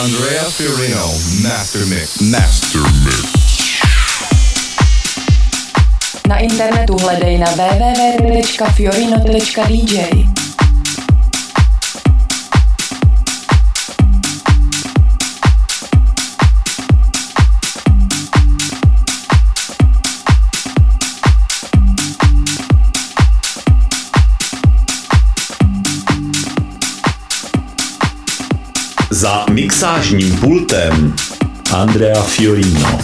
Andrea Fiorino, Master Mix. Master Mix. Na internetu hledej na www.fiorino.dj. Za mixážním pultem Andrea Fiorino.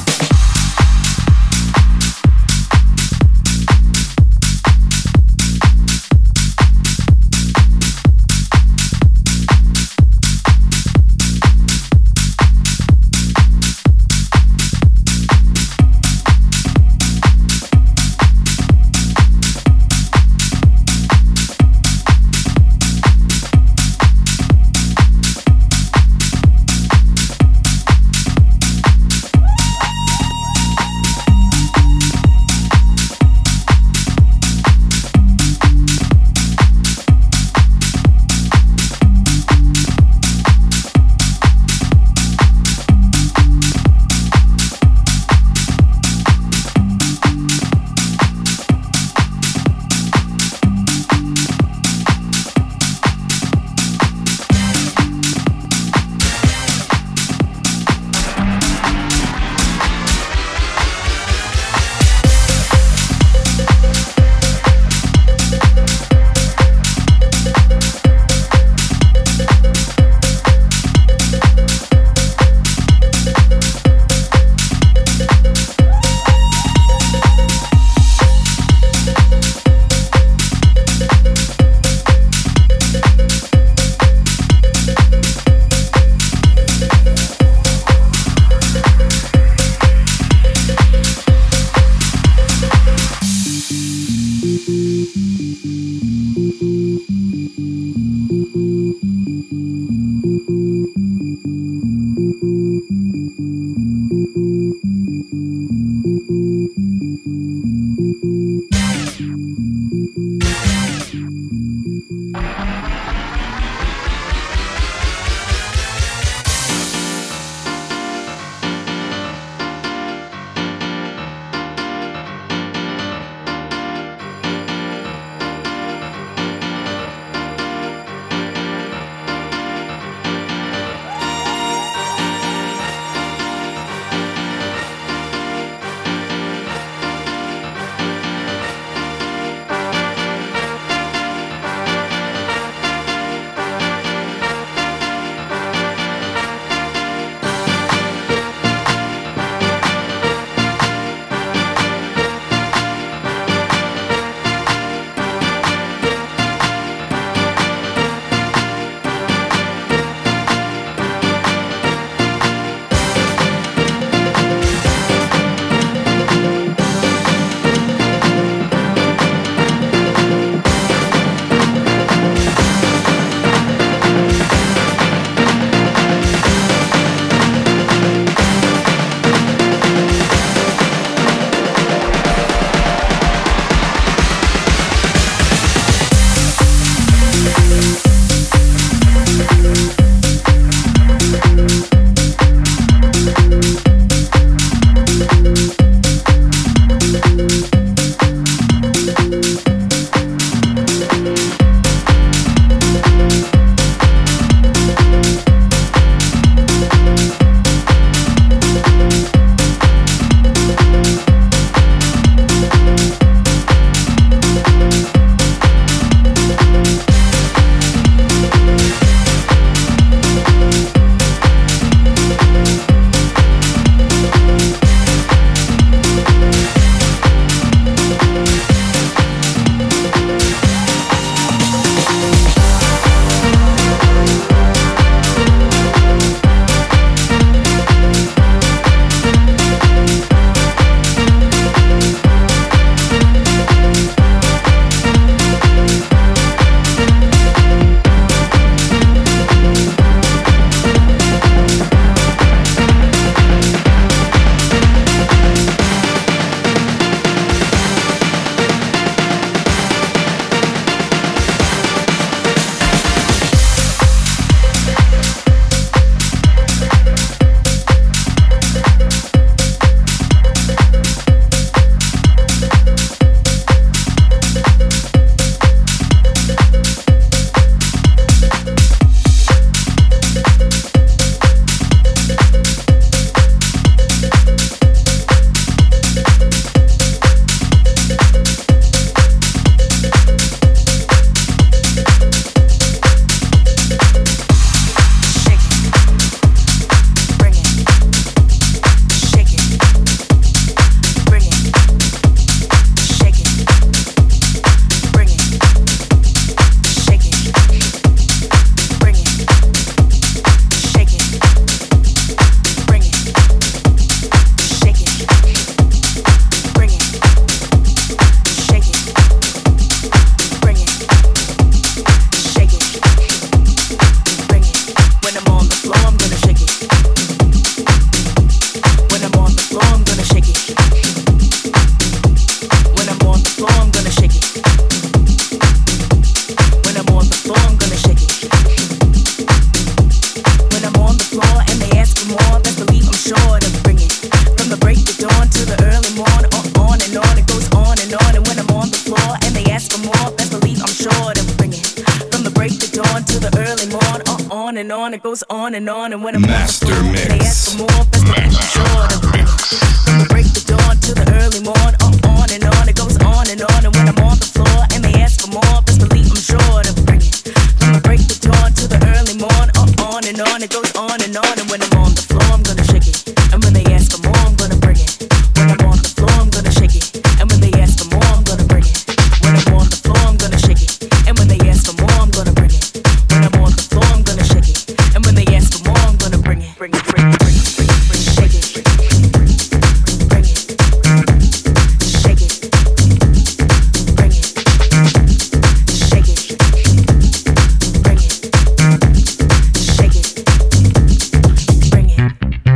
It goes on, and when I'm Master on the floor, Mix. they ask for more, best believe I'm sure to bring it. From the break of dawn to the early morn, on, it goes on, and when I'm on the floor and they ask for more, best believe I'm sure to bring it. From the break of dawn to the early morn, on, it goes on, and when I'm on the floor, I'm gonna shake it. And when they ask for more, I'm gonna bring it. When I'm on the floor, I'm gonna shake it. And when they ask for more, I'm gonna bring it. When I'm on the floor, I'm gonna shake it. And when they ask for more, I'm gonna bring it. When I'm on the floor, I'm gonna shake it. And when they ask for more, I'm gonna bring it, bring it, bring it, bring it, bring it, bring it, shake it, bring it, bring it, shake it, bring it, shake it, bring it, shake it, bring it.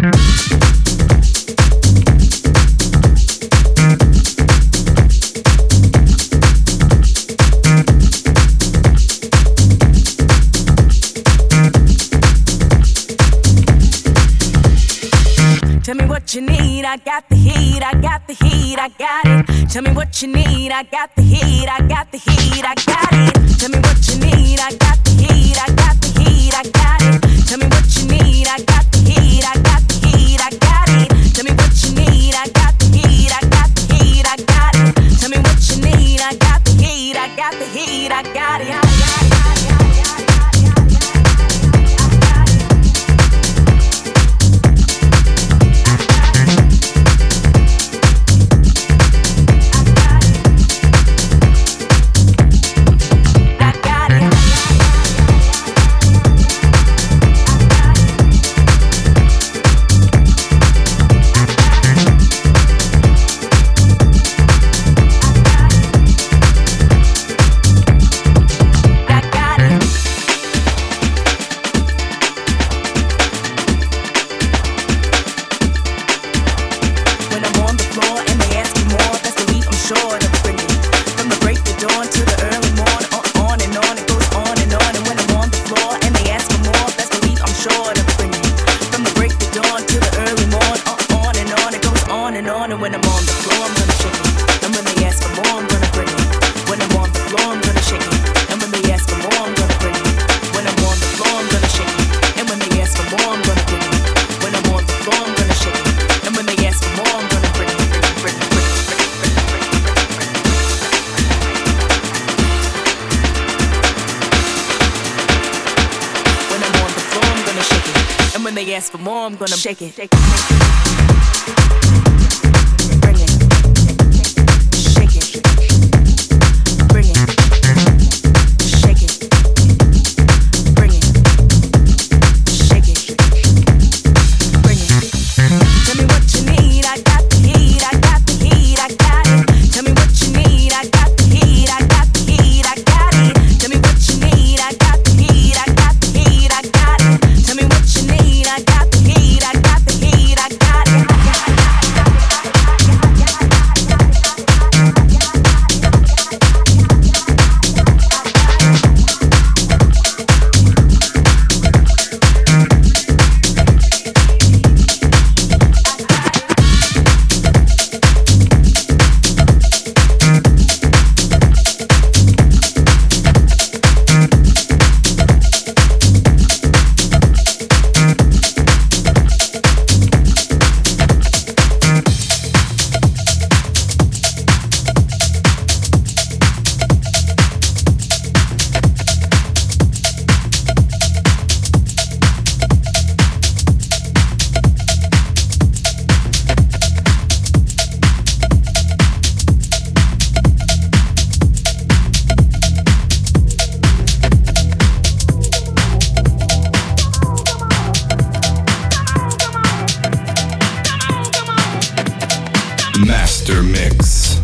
Tell me what you need, I got the heat, I got the heat, I got it. Tell me what you need, I got the heat, I got the heat, I got it. Tell me what you need, I got the heat, I got the heat, I got it. Tell me what you need, I got the heat, I got the heat, I got it. Tell me what you need, I got the heat, I got the heat, I got it. Tell me what you need, I got the heat, I got the heat, I got it. When they ask for more, I'm gonna shake it. Bring it. Shake it. Bring it. Shake it. Bring it. Shake it. Bring it. Tell me what you need, I got the heat, I got the heat, I got it. Tell me what you need, I got the heat, I got the heat, I got it. Tell me what you need, I got the heat, I got the heat, I got it. Tell me what you need, I got the heat, I got the heat, I got it. Master Mix.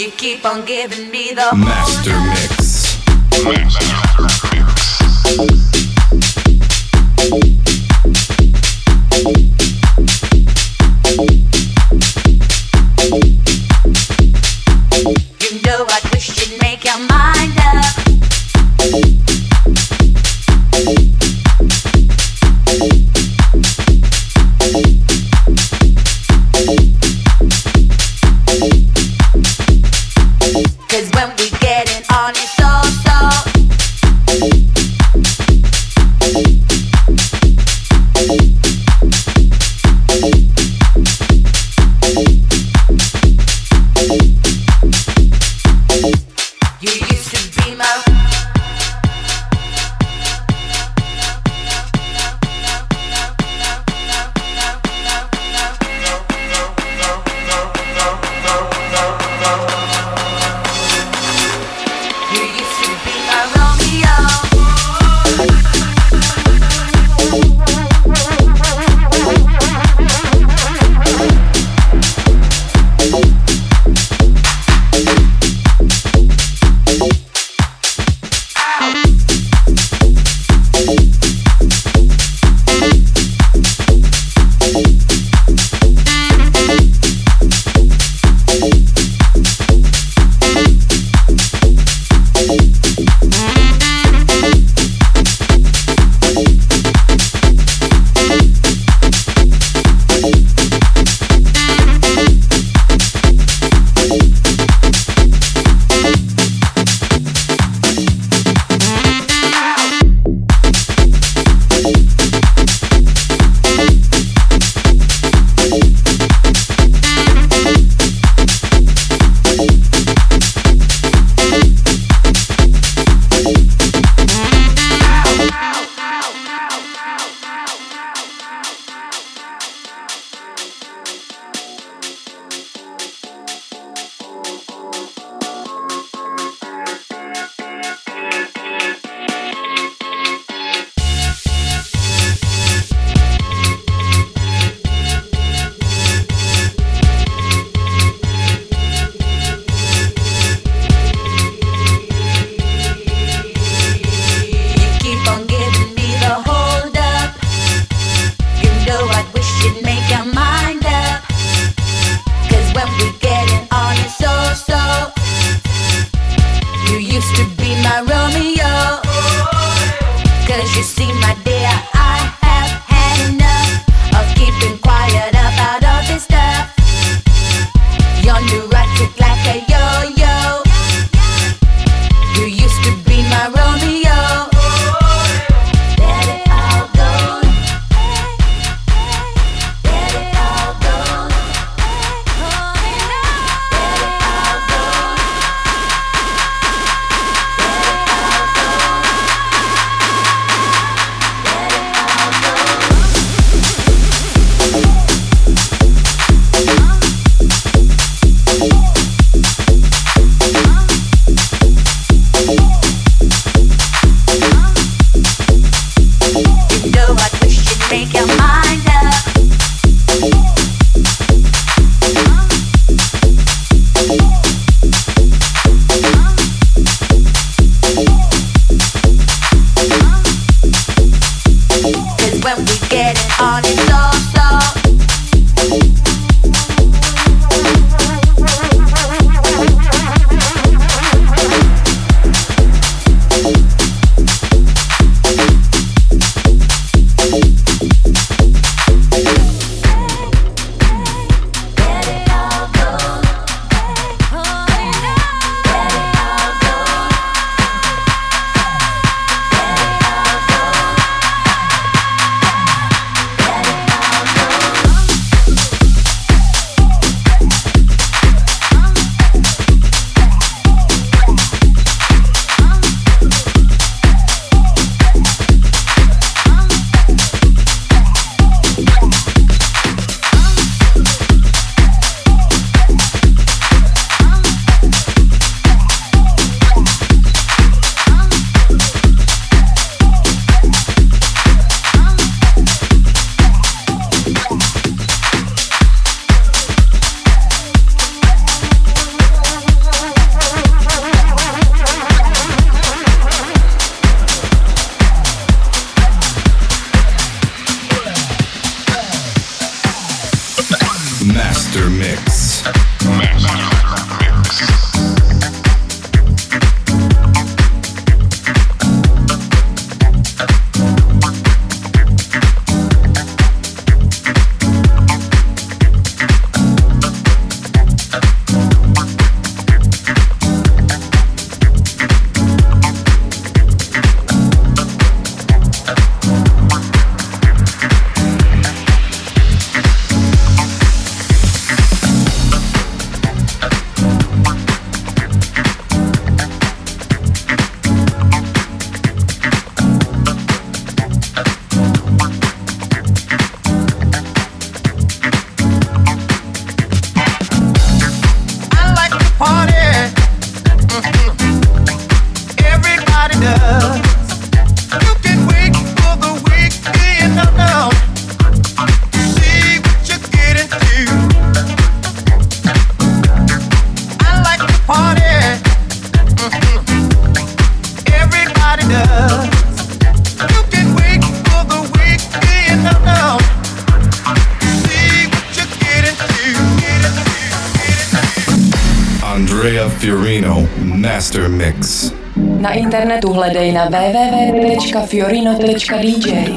You keep on giving me the Master Mix. You know I wish you'd make your mind up. Cause when we getting on it's so Master Mix. Master Mix. Andrea Fiorino Master Mix. Na internetu hledej na www.fiorino.dj.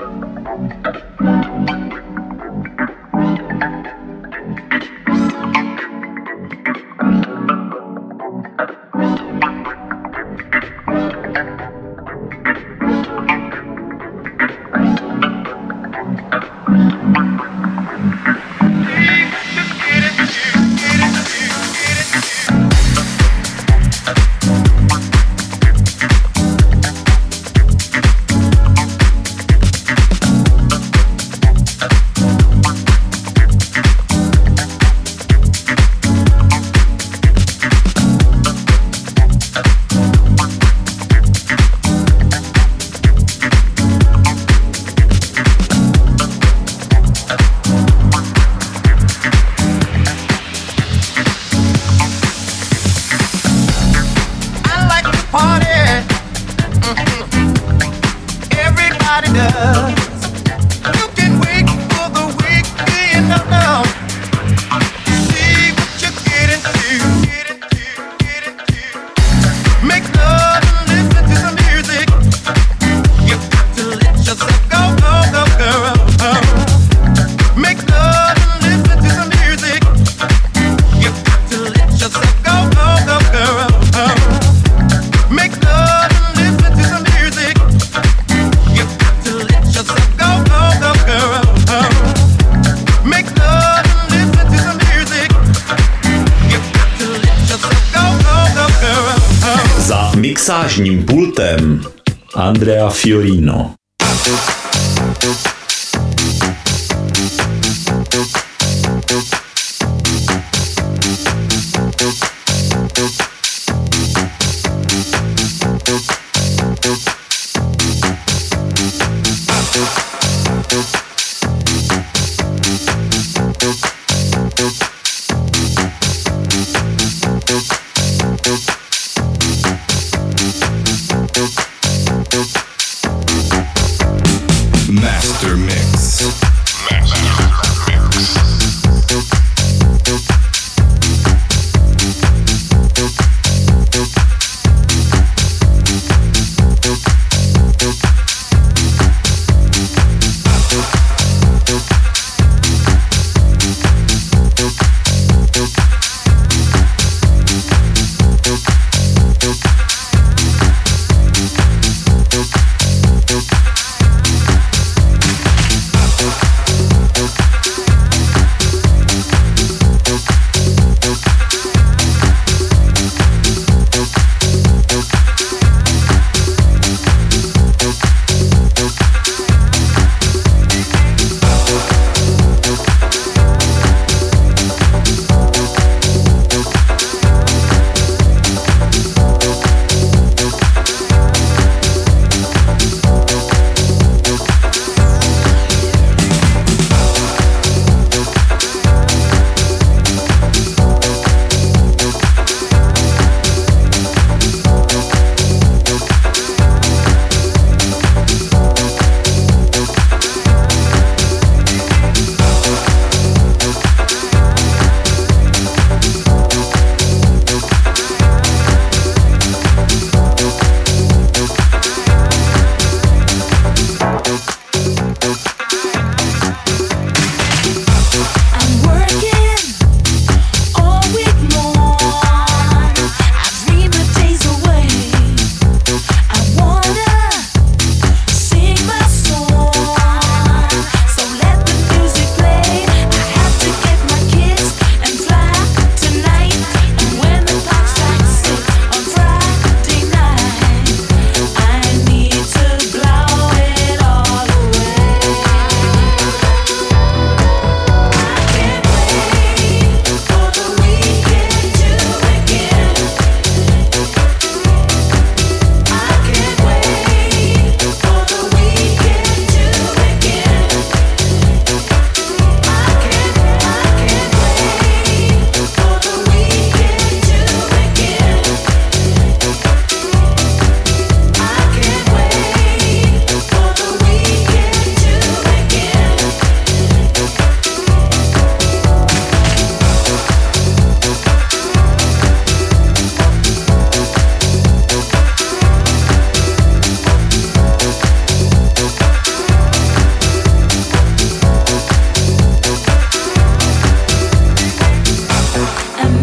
Mixážním pultem Andrea Fiorino.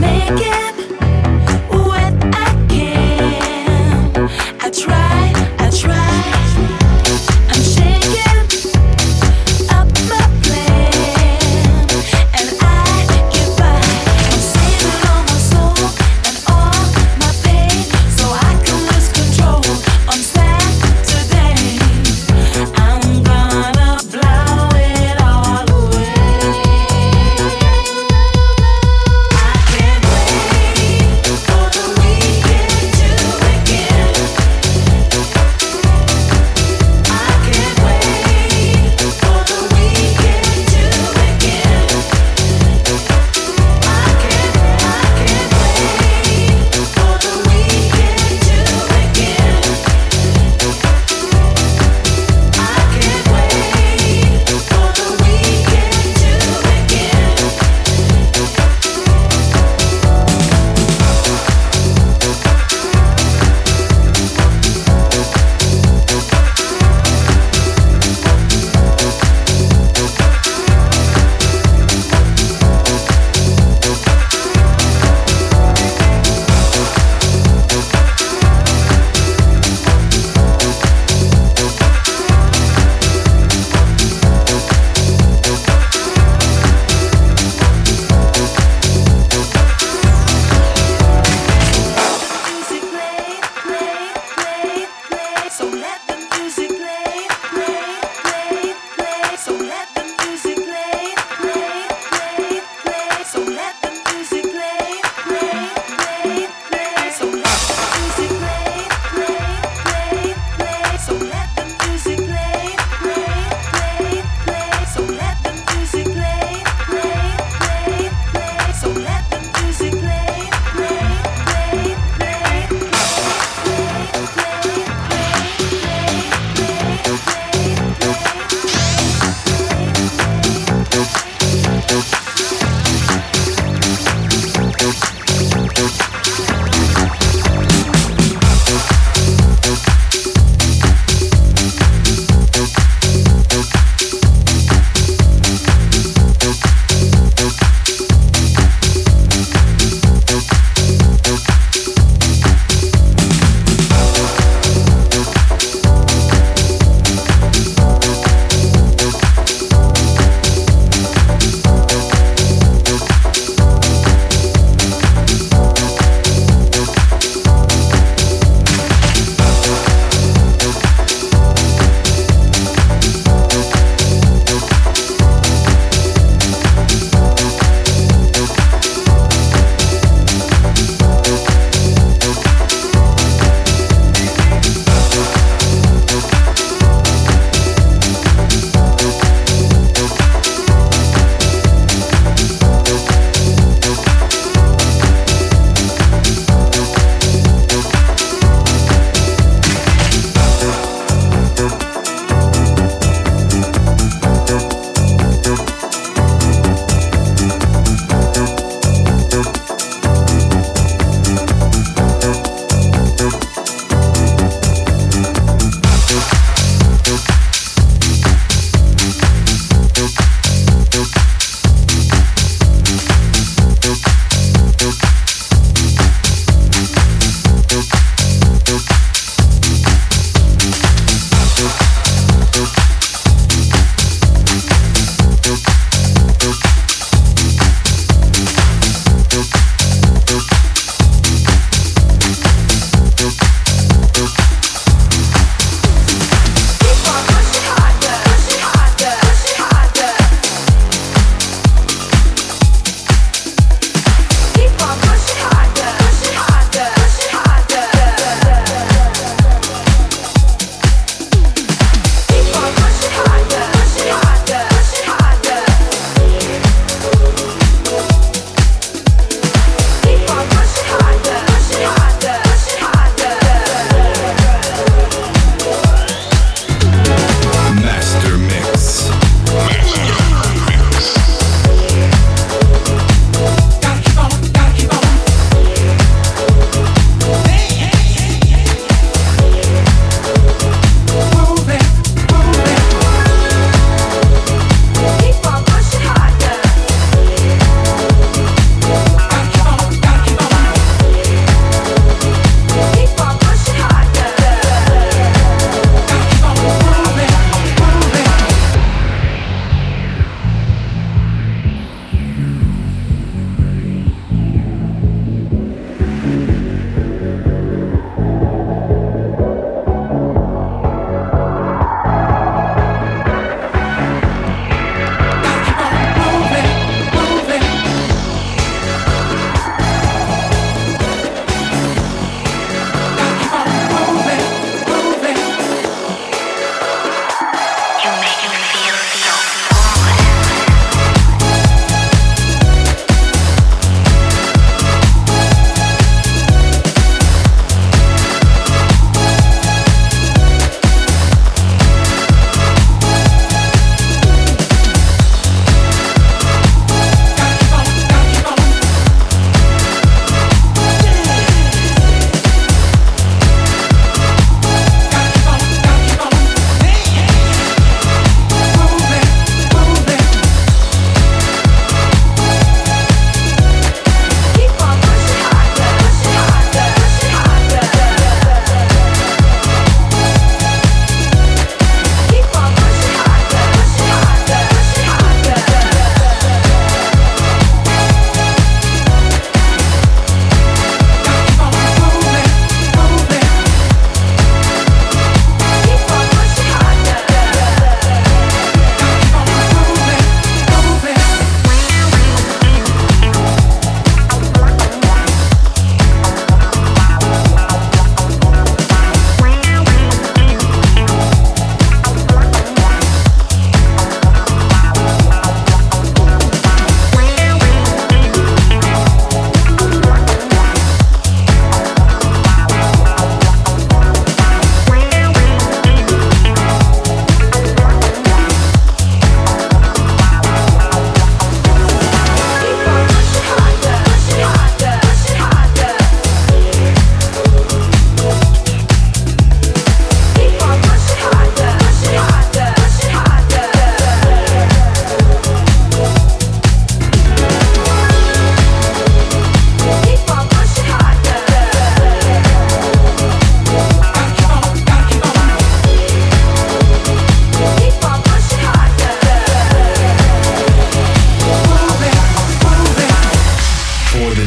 I can't wait.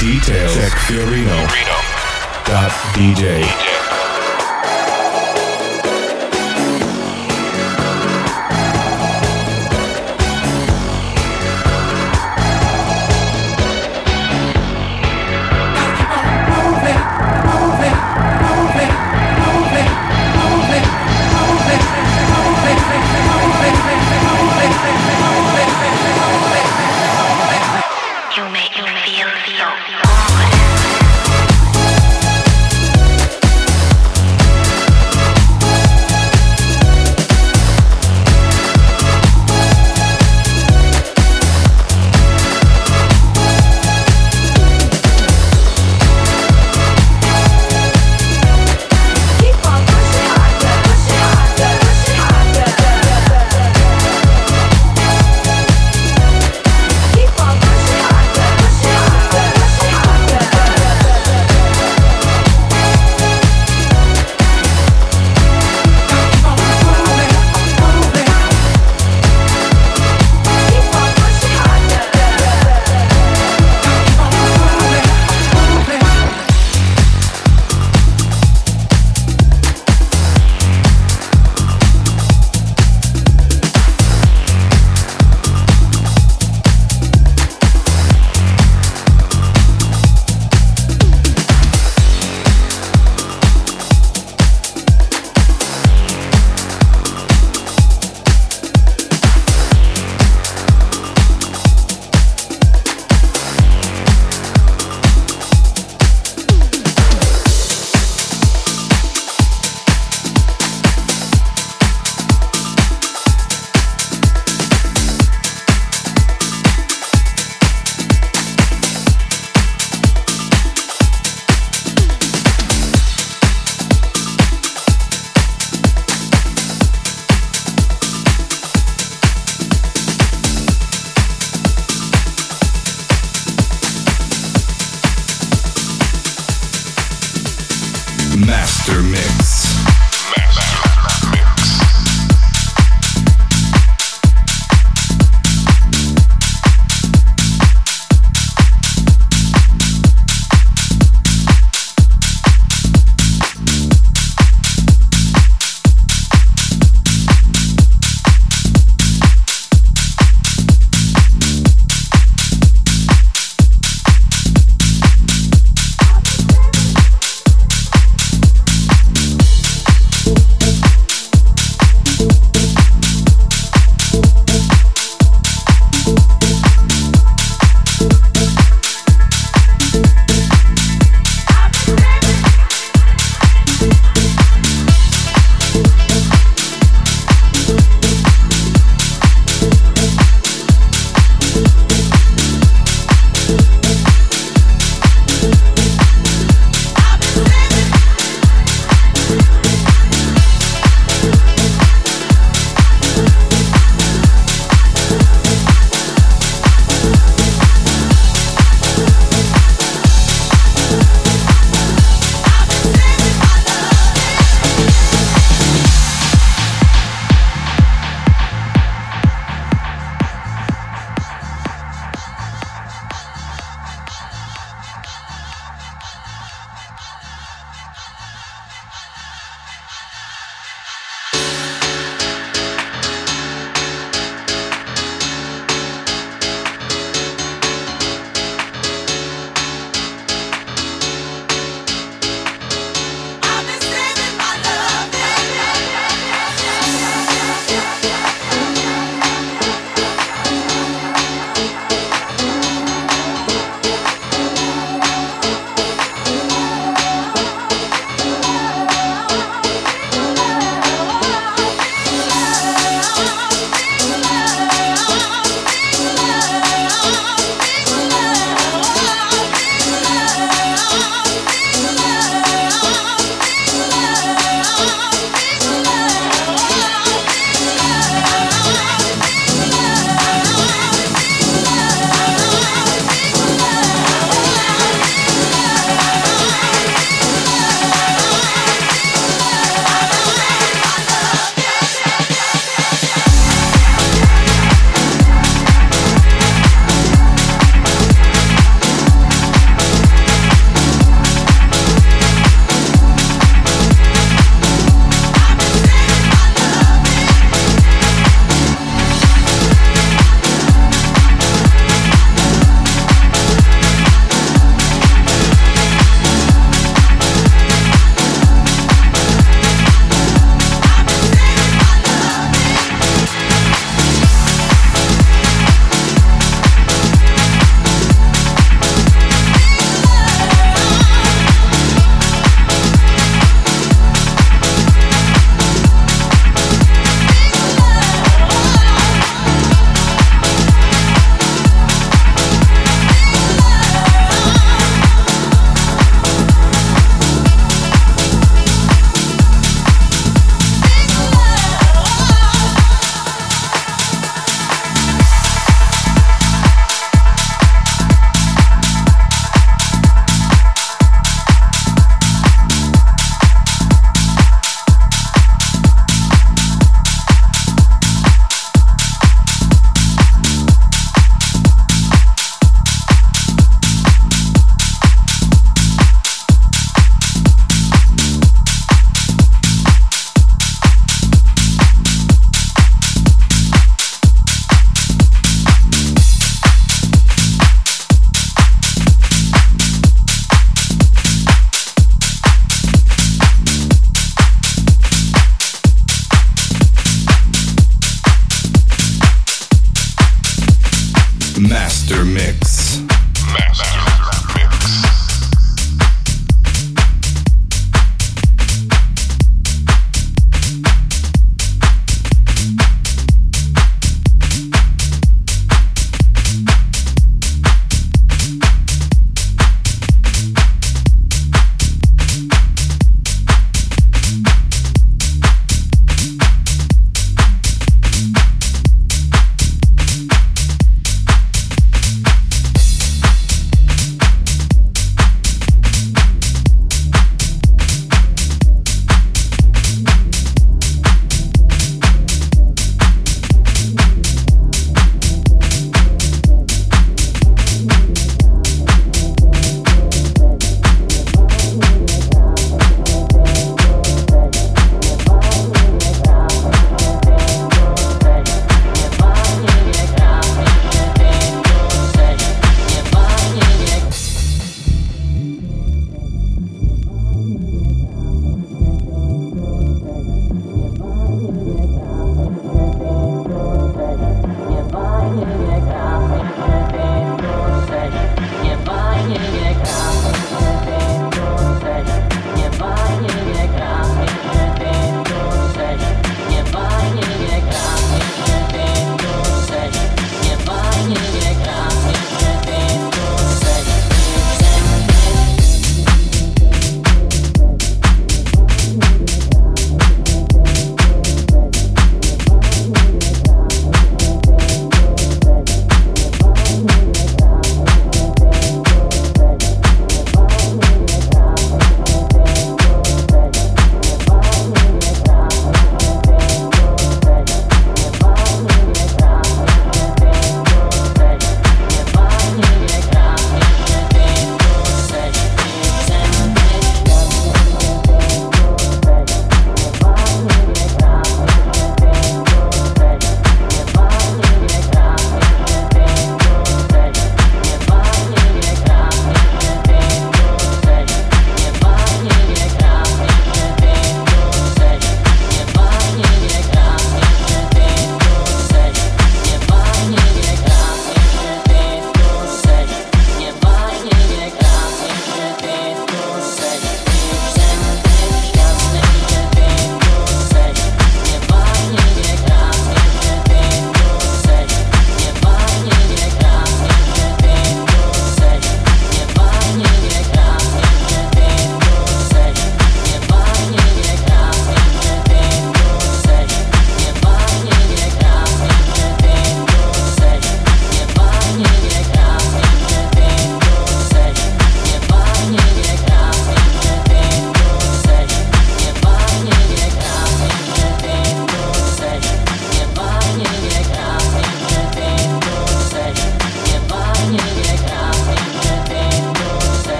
details, check Fiorino.dj. Master Mix.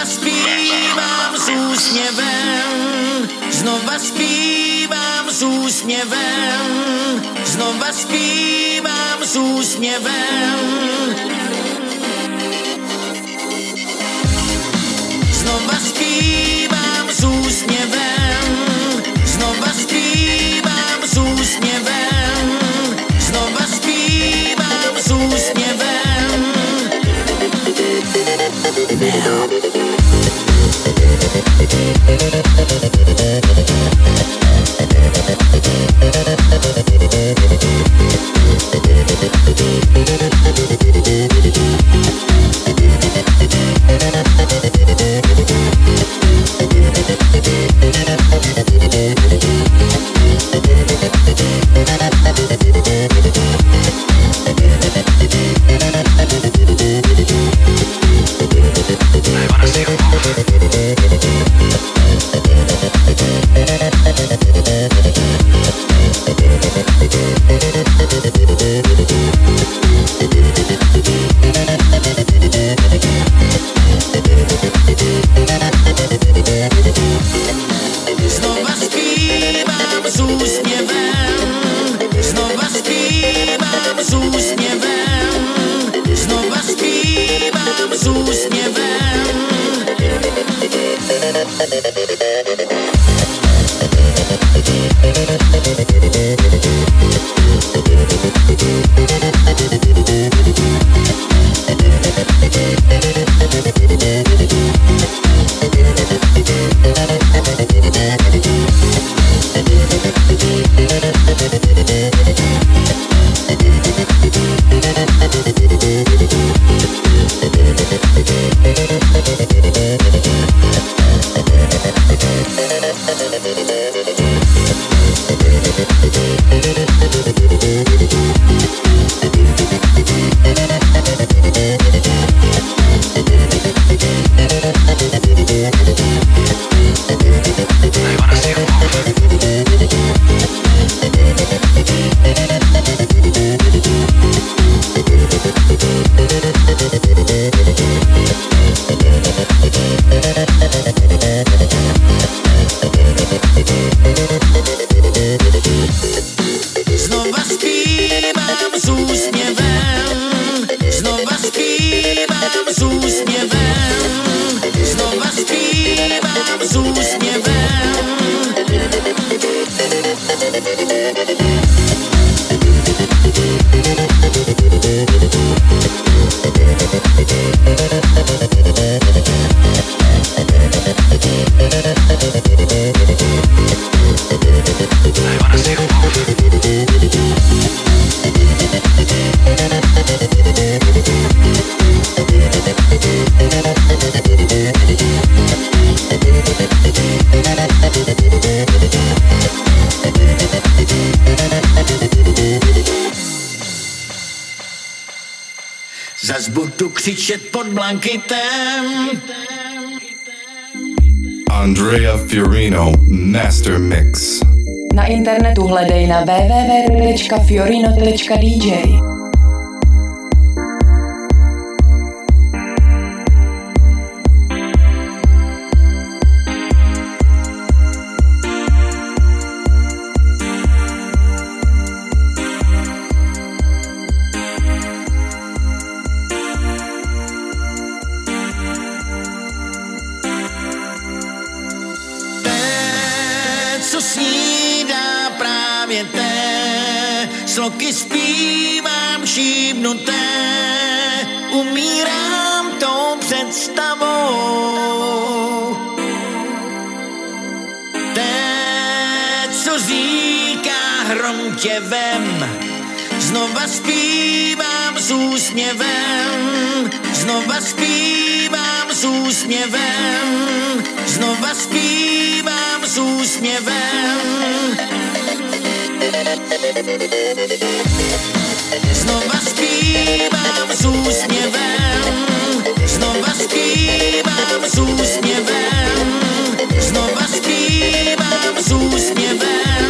Znova zpívám s úsměvem, znova zpívám s úsměvem, znova zpívám s úsměvem. Znova zpívám s úsměvem, znova zpívám s úsměvem, znova zpívám s úsměvem. Zas budu křičet pod blanketem. Andrea Fiorino, Master Mix. Na internetu hledej na www.fiorino.dj. Co snídá právě té, sloky zpívám šípnuté, umírám tou představou. Té, co říká hrom tě vem, znova zpívám s úsměvem, znova zpívám s úsměvem, znova zpívám s úsměvem. Znova zpívám s úsměvem, znova zpívám s úsměvem, znova zpívám s úsměvem.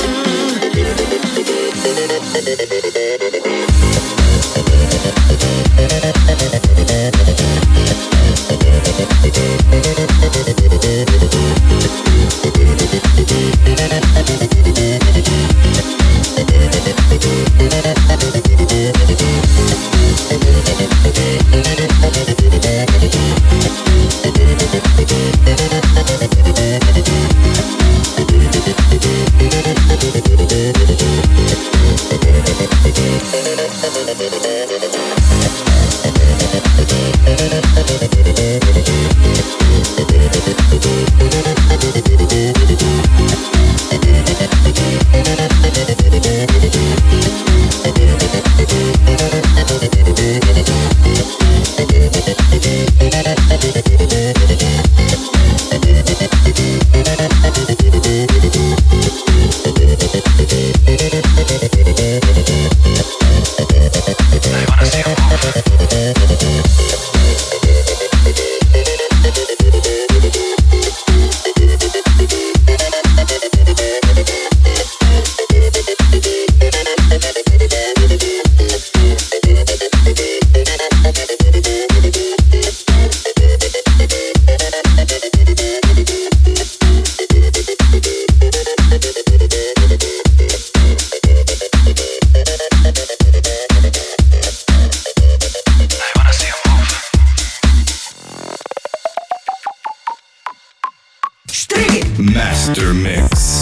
Master Mix.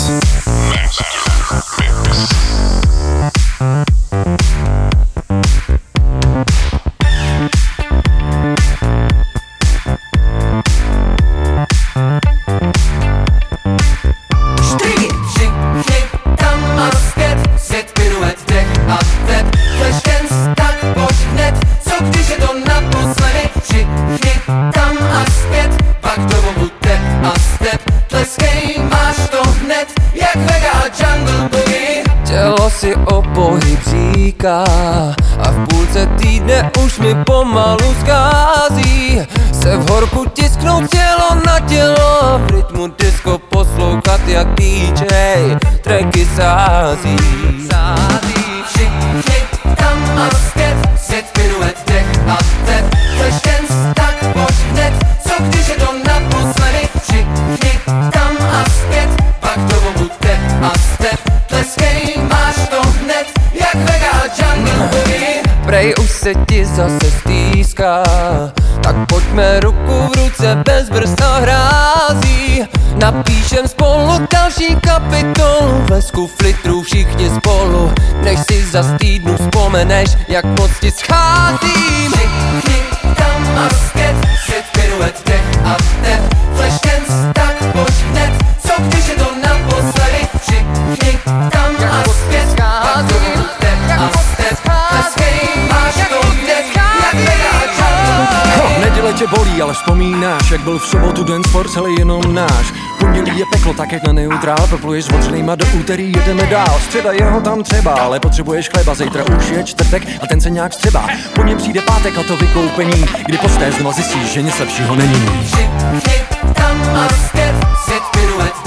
Si o pohyb říká a v půlce týdne už mi pomalu schází se v horku tisknout tělo na tělo a v rytmu disco poslouchat jak DJ tracky sází. Všichni tam a zpět, svět piruet, dech a tep, flash dance, tak pojď hned, co když je to naposledy. Všichni tam a zpět, pak domů tep a step, tleskej, máš to hned, jak Vega Jungle Boogie. Prej už se ti zase stýská, tak pojďme ruku v ruce bez brzd a hrází. Napíšem spolu další kapitolu, vesku flitrů všichni spolu, než si za týdnu vzpomeneš, jak moc ti scházím. Všichni tam a zpět, svět piruet, dech a tep, flash dance, tak pojď hned, co když je to naposledy. Všichni tam a zpět, pak domů tep a step, tleskej, máš to hned, jak Vega Jungle. Neděle tě bolí, ale vzpomínáš, jak byl v sobotu dance for celý jenom náš. Pondělí je peklo, tak jak na neutrál, propluješ s otřenýma do úterý, jedeme dál. Středa je ho tam třeba, ale potřebuješ chleba, zítra už je čtvrtek a ten se nějak vstřebá. Po něm přijde pátek a to vykoupení, kdy posté znova zjistíš, že nic lepšího není. Všichni tam a zpět, svět piruet,